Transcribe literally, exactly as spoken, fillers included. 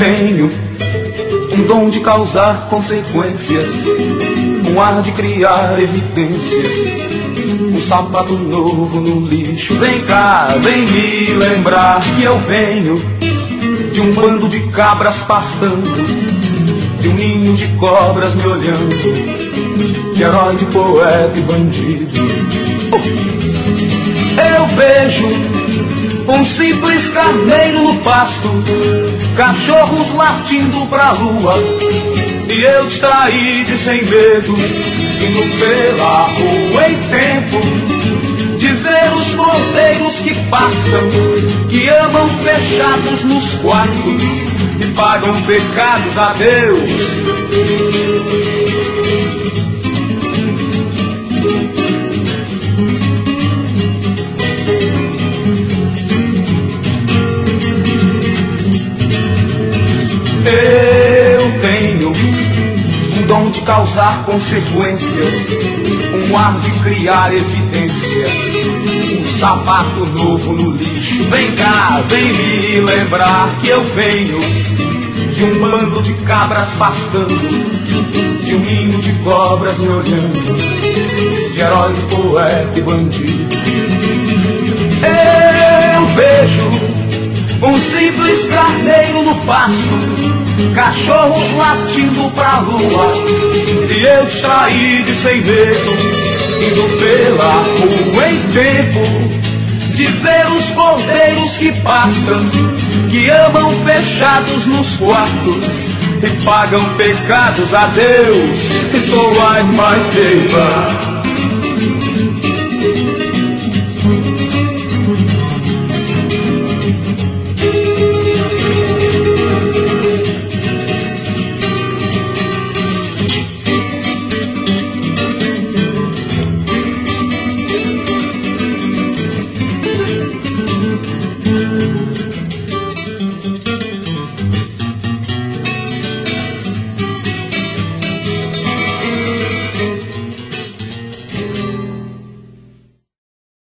tenho um dom de causar consequências, um ar de criar evidências, um sapato novo no lixo. Vem cá, vem me lembrar que eu venho de um bando de cabras pastando, de um ninho de cobras me olhando, de herói, de poeta e bandido. Oh. Eu vejo um simples carneiro no pasto, cachorros latindo pra lua, e eu distraído e sem medo, indo pela rua em tempo de ver os cordeiros que passam, que amam fechados nos quartos e pagam pecados a Deus. Eu tenho um dom de causar consequências, um ar de criar evidências, um sapato novo no lixo. Vem cá, vem me lembrar que eu venho de um bando de cabras pastando, de um ninho de cobras me olhando, de herói, de poeta e bandido. Eu vejo um simples carneiro no pasto, cachorros latindo pra lua, e eu distraído e sem medo, indo pela rua em tempo de ver os cordeiros que passam, que amam fechados nos quartos e pagam pecados a Deus. So I my neighbor.